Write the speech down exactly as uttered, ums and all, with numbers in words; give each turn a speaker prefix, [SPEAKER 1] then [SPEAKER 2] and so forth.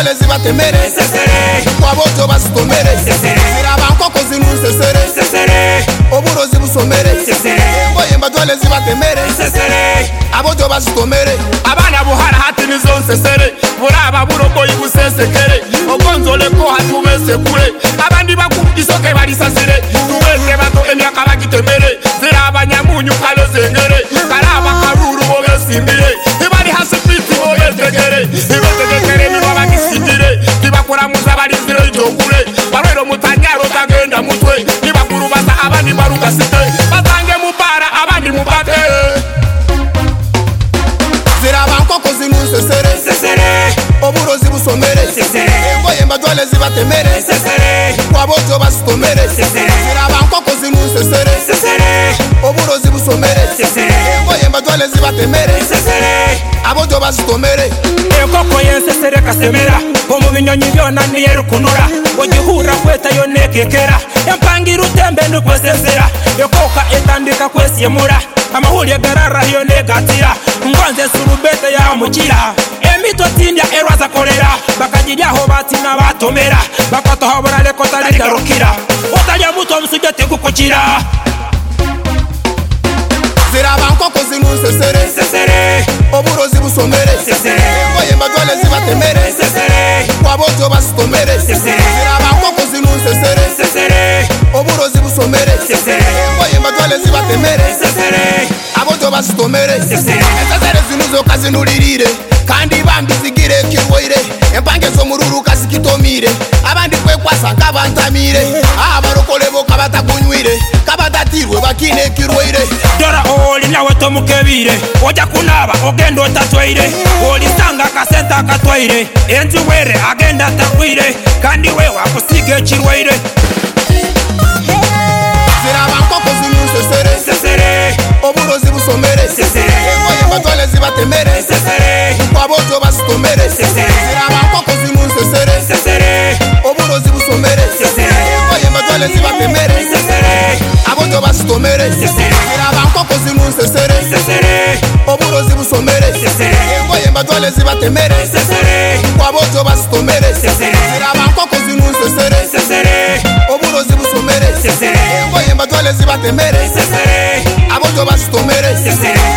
[SPEAKER 1] madole zibatemere
[SPEAKER 2] sesere
[SPEAKER 1] kwabojo basitomere ziraba nkoko zinusesere
[SPEAKER 2] sesere
[SPEAKER 1] oburozi busomere
[SPEAKER 2] sesere
[SPEAKER 1] ngoye madole zibatemere
[SPEAKER 2] sesere
[SPEAKER 1] abojo basitomere
[SPEAKER 2] abana buhara hati nizo nsesere buraba buroboyi busesekere ogonzole ko hatubese kure abandi bakugisoke barisasire tuwese bato emyaka bagitemere ziraba nyamunyu kalo zengere karaba karuru bogesimbire ibari hasi piti bogetegere ibetegekere niba bagisindire tibakora muza barizire ijokure barwero mutanyaro tagenda mutwe nibakuru basa abandi barugasite batange mubara abandi mubate
[SPEAKER 1] ziraba nkoko zinusesere
[SPEAKER 2] sesere
[SPEAKER 1] oburozi busomere
[SPEAKER 2] sesere
[SPEAKER 1] ngoye madole zibatemere
[SPEAKER 2] sesere
[SPEAKER 1] kwabojo basitomere
[SPEAKER 2] sesere
[SPEAKER 1] ziraba nkoko zinusesere
[SPEAKER 2] sesere
[SPEAKER 1] oburozi busomere
[SPEAKER 2] sesere
[SPEAKER 1] ngoye madole zibatemere
[SPEAKER 2] sesere
[SPEAKER 1] abojo basitomere
[SPEAKER 2] ekoko yensesere kasemera omu binyonyi byona niyerukunura ogihura kwetayo nekekera empangira utembe nukwesesera ekoka etandika kwesyemura amahulye gararayo negatira ngonze surubete yamukira emito tindya erwaza kolera bakagiryaho batina batomera bakatohabura lekota ligarukira otalya muto omusujja tegukukira
[SPEAKER 1] ziraba nkoko zinusesere
[SPEAKER 2] sesere
[SPEAKER 1] oburozi busomere
[SPEAKER 2] sesere
[SPEAKER 1] ngoye madole zibatemere
[SPEAKER 2] sesere
[SPEAKER 1] kwabojo basitomere
[SPEAKER 2] sesere
[SPEAKER 1] ziraba nkoko zinusesere
[SPEAKER 2] sesere
[SPEAKER 1] oburozi busomere
[SPEAKER 2] sesere
[SPEAKER 1] ngoye madole zibatemere
[SPEAKER 2] sesere
[SPEAKER 1] abojo basitomere
[SPEAKER 2] sesere
[SPEAKER 1] ensesere zinuzoka zinulirire kandi bambi zigire kirwaire empange zomururu kazikitomire abandi kwekwasa nkabantamire abarokole bo kabatakunywire kabatatirwe bakine kirwaire
[SPEAKER 2] dora oli nawe tomukebire oja kunaba ogenda otatwaire olisanga akasenta akatwaire enzi were agenda takwire kandi we wakusiga ekirwaire
[SPEAKER 1] ziraba nkoko zinusesere
[SPEAKER 2] sesere
[SPEAKER 1] oburozi busomere
[SPEAKER 2] sesere
[SPEAKER 1] ngoye madole zibatemere
[SPEAKER 2] sesere
[SPEAKER 1] kwabojo basitomere
[SPEAKER 2] sesere
[SPEAKER 1] ziraba nkoko zinusesere
[SPEAKER 2] sesere
[SPEAKER 1] oburozi busomere
[SPEAKER 2] sesere
[SPEAKER 1] ngoye madole zibatemere
[SPEAKER 2] sesere
[SPEAKER 1] abojo basitomere
[SPEAKER 2] sesere
[SPEAKER 1] ziraba nkoko zinusesere
[SPEAKER 2] sesere
[SPEAKER 1] oburozi busomere
[SPEAKER 2] sesere
[SPEAKER 1] ngoye madole zibatemere
[SPEAKER 2] sesere
[SPEAKER 1] kwabojo basitomere
[SPEAKER 2] sesere
[SPEAKER 1] ziraba nkoko zinusesere
[SPEAKER 2] sesere
[SPEAKER 1] oburozi busomere
[SPEAKER 2] sesere
[SPEAKER 1] ngoye madole zibatemere
[SPEAKER 2] sesere
[SPEAKER 1] abojo basitomere
[SPEAKER 2] sesere